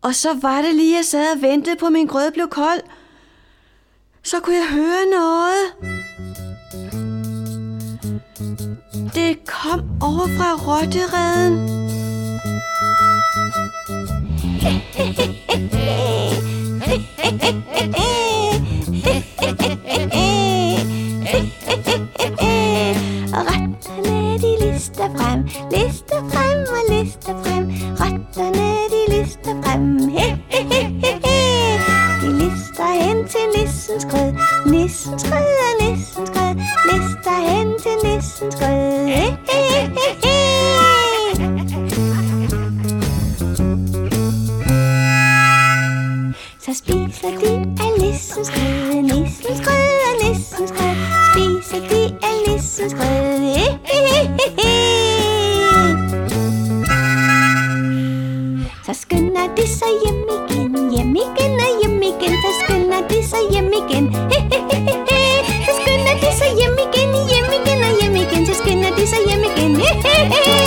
Og så var det lige, jeg sad og ventede på, min grød blev kold. Så kunne jeg høre noget. Det kom over fra rottereden. Rotterne de lister frem, lister frem og lister frem. Rotterne de lister frem, De lister hen til nissens grød, nissens grød og nissens grød. Lister hen til nissens grød, Så spiser de af nissens grød, nissens grød og nissens grød. Spiser de af nissens grød, Så skynder de sig hjem igen, hjem igen og hjem igen. Så skynder de sig hjem igen, Så skynder de sig hjem igen, hjem igen og hjem igen. Så skynder de sig hjem igen,